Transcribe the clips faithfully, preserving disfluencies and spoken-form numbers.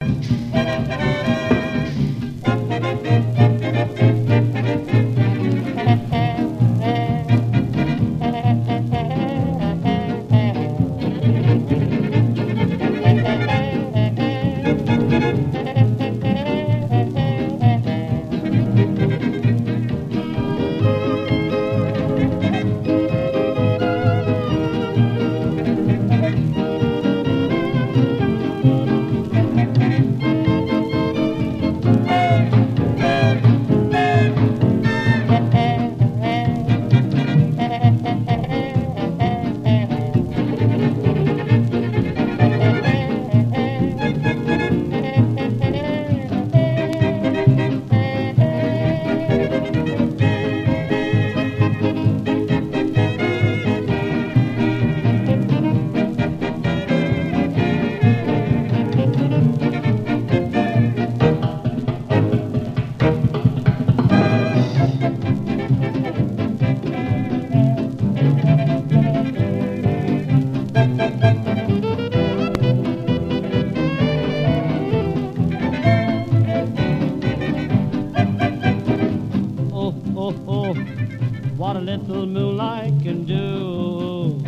What a little moonlight can do.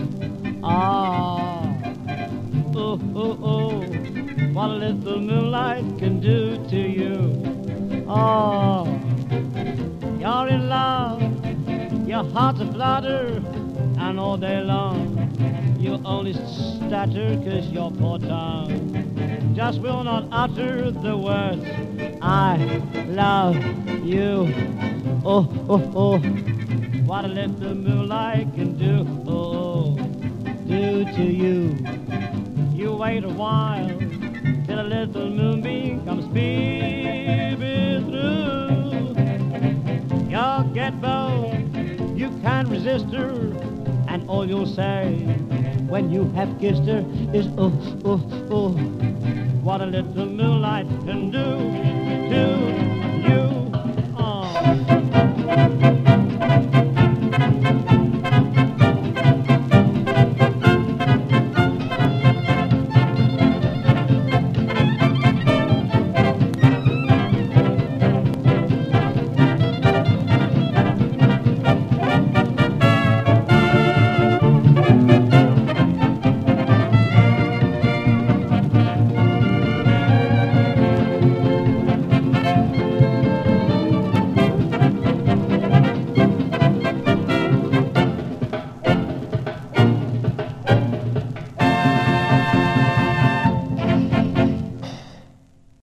Ah, oh, oh, oh, what a little moonlight can do to you. Oh, you're in love, your heart's a flutter, and all day long you only stutter 'cause your poor tongue just will not utter the words I love you. Oh, oh, oh, what a little moonlight can do, oh, do to you. You wait a while till a little moonbeam comes peeping through. You'll get bold, you can't resist her, and all you'll say when you have kissed her is oh, oh, oh, what a little moonlight can do, do.